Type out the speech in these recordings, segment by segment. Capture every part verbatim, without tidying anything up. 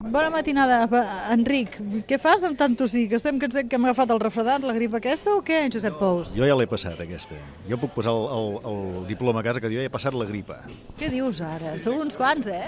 Bona matinada, Enric. Què fas amb tant tossir? Que estem cansats que hem agafat el refredat, la grip aquesta o què, Josep Pous? Jo ja l'he passat, aquesta. Jo puc posar el, el, el diploma a casa que jo ja he passat la gripa. Què dius ara? Sou uns quants, eh?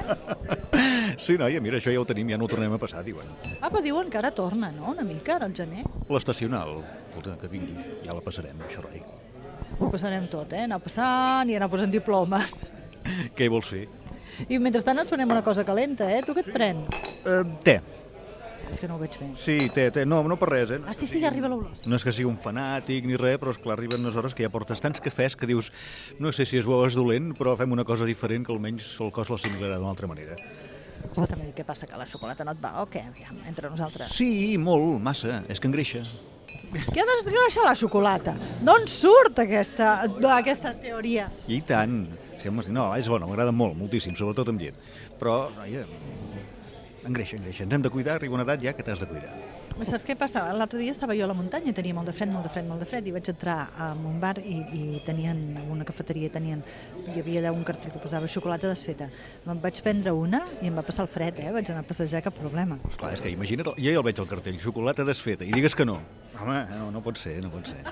Sí, noia, mira, això ja ho tenim, ja no ho tornem a passar, diuen. Ah, però diuen que ara torna, no?, una mica, al gener. L'estacional, escolta, que vingui, ja la passarem, això rai. Ho passarem tot, eh? Anar passant i anar posant diplomes. Què hi vols fer? I mentrestant ens prenem una cosa calenta, eh? Tu què et prens? Uh, te. És que no ho veig bé. Sí, te, te. No, no per res, eh? Ah, sí, sí, ja arriba l'olor. No és que sigui un fanàtic ni res, però esclar, arriben unes hores que ja portes tants cafès que dius, no sé si és bo o és dolent, però fem una cosa diferent que almenys el cos l'assimilarà d'una altra manera. Però també què passa, que la xocolata no et va o què? Ja, entre nosaltres. Sí, molt, massa, és que engreixa. Què ha d'esgreixar la xocolata? D'on surt aquesta, aquesta teoria? I tant. Sí, home, no, és bona, m'agrada molt, moltíssim, sobretot amb llet. Però, noia, engreixa, engreixa. Ens hem de cuidar, arriba una edat ja que t'has de cuidar. Saps què passa? L'altre dia estava jo a la muntanya, tenia molt de fred, molt de fred, molt de fred, i vaig entrar a un bar i, i tenien, una cafeteria, tenien, hi havia allà un cartell que posava xocolata desfeta. Me'n vaig prendre una i em va passar el fred, eh? Vaig anar a passejar, cap problema. Esclar, és que imagina't, jo ja el veig al cartell, xocolata desfeta, i digues que no. Home, no, no pot ser, no pot ser.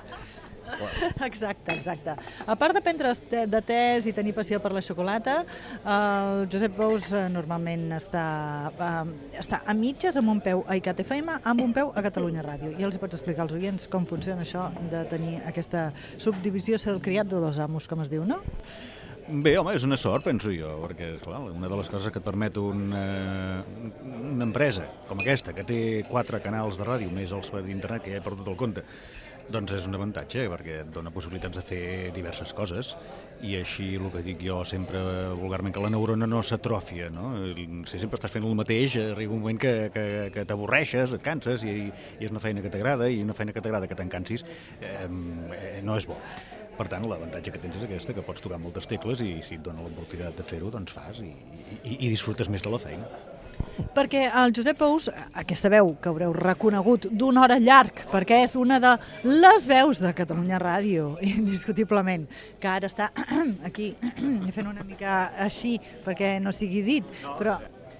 Exacte, exacte. A part de prendre de tés i tenir passió per la xocolata, el Josep Pous normalment està, està a mitges amb un peu a I C A T F M, amb un peu a Catalunya Ràdio. I els pots explicar als oients com funciona això de tenir aquesta subdivisió, ser el criat de dos amos, com es diu, no? Bé, home, és una sort, penso jo, perquè, clar, una de les coses que et permet una, una empresa com aquesta, que té quatre canals de ràdio, més els d'internet, que ja he perdut el compte, doncs és un avantatge, perquè et dona possibilitats de fer diverses coses, i així el que dic jo sempre vulgarment, que la neurona no s'atròfia, no? Si sempre estàs fent el mateix, arriba un moment que, que, que t'avorreixes, et canses, i, i és una feina que t'agrada, i una feina que t'agrada que t'encansis, eh, no és bo. Per tant, l'avantatge que tens és aquesta, que pots tocar moltes tecles i si et dona l'oportunitat de fer-ho, doncs fas i, i, i disfrutes més de la feina. Perquè el Josep Pous, aquesta veu que haureu reconegut d'una hora llarg, perquè és una de les veus de Catalunya Ràdio, indiscutiblement, que ara està aquí fent una mica així perquè no sigui dit, però...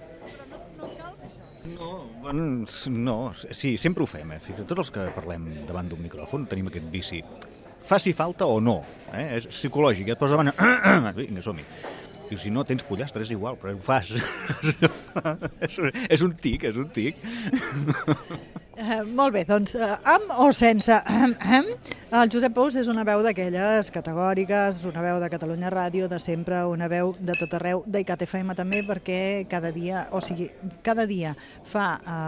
No, bueno, no, sí, sempre ho fem, eh? Tots els que parlem davant d'un micròfon tenim aquest vici. Faci falta o no, eh? És psicològic, ja et posa davant... Vinga, som-hi. Diu, si no tens pollastre és igual, però ho fas. És un tic, és un tic. Uh, molt bé, doncs, uh, amb o sense... El Josep Pous és una veu d'aquelles categòriques, una veu de Catalunya Ràdio, de sempre, una veu de tot arreu, d'I C A T F M també, perquè cada dia, o sigui, cada dia fa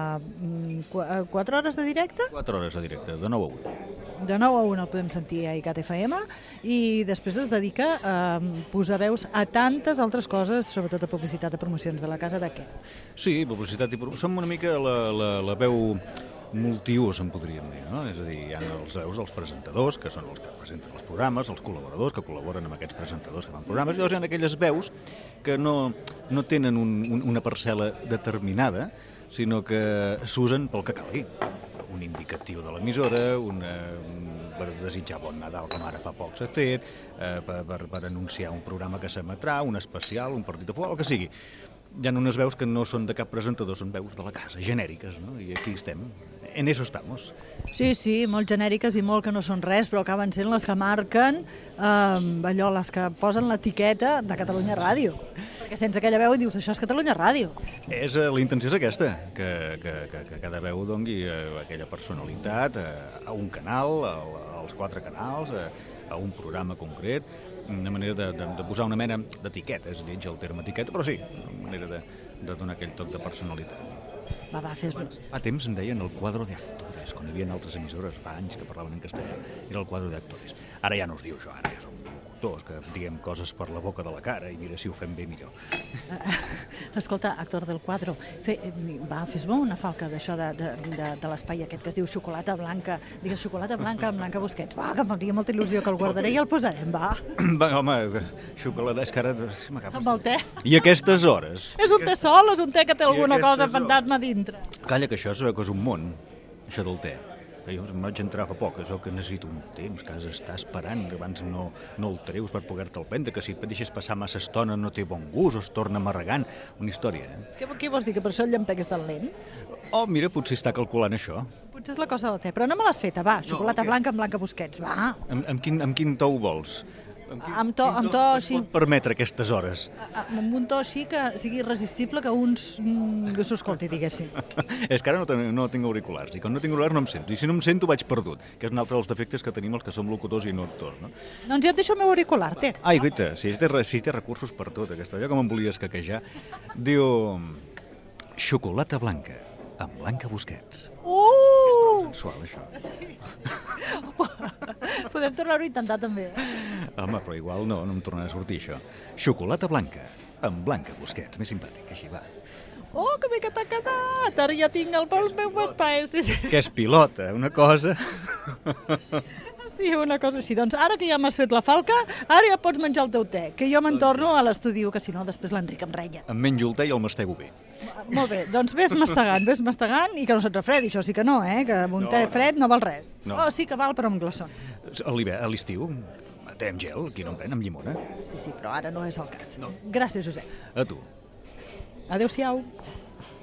uh, qu quatre hores de directe? Quatre hores de directe, de nou a vuit. De nou a una el podem sentir a I C A T F M i després es dedica a posar veus a tantes altres coses, sobretot a publicitat, a promocions de la casa de què? Sí, publicitat i promoció. Som una mica la, la, la veu multiús, en podríem dir, no? És a dir, hi ha els veus dels presentadors, que són els que presenten els programes, els col·laboradors que col·laboren amb aquests presentadors que fan programes, i llavors hi ha aquelles veus que no, no tenen un, un, una parcel·la determinada, sinó que s'usen pel que calgui. Un indicatiu de l'emissora, una, un, per desitjar bon Nadal, com ara fa poc s'ha fet, eh, per, per, per anunciar un programa que s'emetrà, un especial, un partit de futbol, el que sigui. Hi ha unes veus que no són de cap presentador, són veus de la casa, genèriques, no? I aquí estem, en eso estamos. Sí, sí, molt genèriques i molt que no són res, però acaben sent les que marquen, eh, allò, les que posen l'etiqueta de Catalunya Ràdio. Perquè sense aquella veu dius, això és Catalunya Ràdio. És, la intenció és aquesta, que, que, que, que cada veu dongui aquella personalitat a, a un canal, a, als quatre canals, a, a un programa concret, una manera de, de, de posar una mena d'etiqueta, és lleig el terme etiqueta, però sí, una manera de, de donar aquell toc de personalitat. Va, va, fes-lo. Fa temps en deien el quadro de actores, quan hi havia altres emissores, fa anys que parlaven en castellà, era el quadro de actores. Ara ja no es diu això, ara ja som locutors, que diguem coses per la boca de la cara i mira si ho fem bé millor. Escolta, actor del quadro, fe, va, fes-me una falca d'això de, de, de, de l'espai aquest que es diu xocolata blanca, digues xocolata blanca amb Blanca Busquets, va, que em faria molta il·lusió que el guardaré i el posarem, va. Va, home, xocolata, és que ara m'agafes... Amb el te. I aquestes hores? És un te sol, és un te que té alguna cosa fantasma dintre. Calla, que això es veu que és un món, això del te. Jo em vaig entrar fa poc, és el que necessito un temps, que has d'estar esperant, que abans no, no el treus per poder-te'l prendre, que si et deixes passar massa estona no té bon gust o es torna amarregant. Una història, eh? Què, què vols dir, que per això el llampec és tan lent? Oh, mira, potser està calculant això. Potser és la cosa del te, però no me l'has feta, va, xocolata què? blanca amb Blanca Busquets, va. Amb, amb, quin, amb quin to ho vols? Amb quin, Amb to- quin amb to es així. pot permetre aquestes hores? A- a- Amb un to així que sigui irresistible que uns mm, que s'ho escolti, diguéssim. És que ara no, ten, no tinc auriculars, i quan no tinc auriculars no em sento, i si no em sento vaig perdut, que és un altre dels defectes que tenim els que som locutors i no actors, no? Doncs jo et deixo el meu auricular, té. Ai, guaita, si té, re- si té recursos per tot, aquesta, allò que me'n volies caquejar. Diu... Xocolata blanca, amb Blanca Busquets. Uh! Sual, això. Podem tornar-ho a intentar, també. Home, però igual no, no em tornarà a sortir això. Xocolata blanca, amb Blanca Busquets. Més simpàtic, així va. Oh, que bé que t'ha quedat! Ara ja tinc el pel meu espai. Sí, sí. Que és pilota, una cosa... Sí, una cosa així. Doncs ara que ja m'has fet la falca, ara ja pots menjar el teu te, que jo me'n torno a l'estudi, que si no després l'Enric em renya. Em menjo el te i el mastego bé. Molt bé, doncs ves mastegant, ves mastegant i que no se't refredi, això sí que no, eh? Que amb un No, te no. fred no val res. No. Oh, sí que val, però amb glaçons. A l'hivern, a l'estiu, te amb gel, qui no en pren, amb llimona. Sí, sí, però ara no és el cas. No. Gràcies, Josep. A tu. Adéu-siau.